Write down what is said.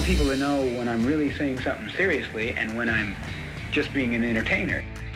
people to know when I'm really saying something seriously and when I'm just being an entertainer.